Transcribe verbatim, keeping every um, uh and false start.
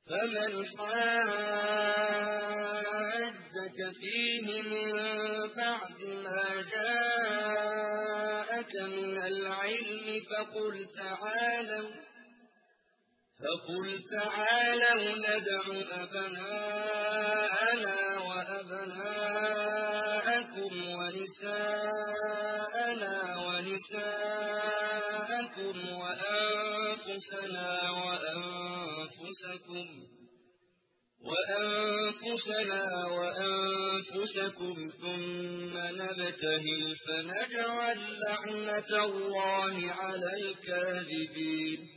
فمن حاجك فيه من بعد ما جاءك من العلم فقل تعالوا فقل تعالوا ندع أبناءنا وأبناءكم ونساءنا ونساءكم وأنفسنا وأنفسكم وأنفسنا وأنفسكم ثم نبتهل فنجعل لعنة الله على الكاذبين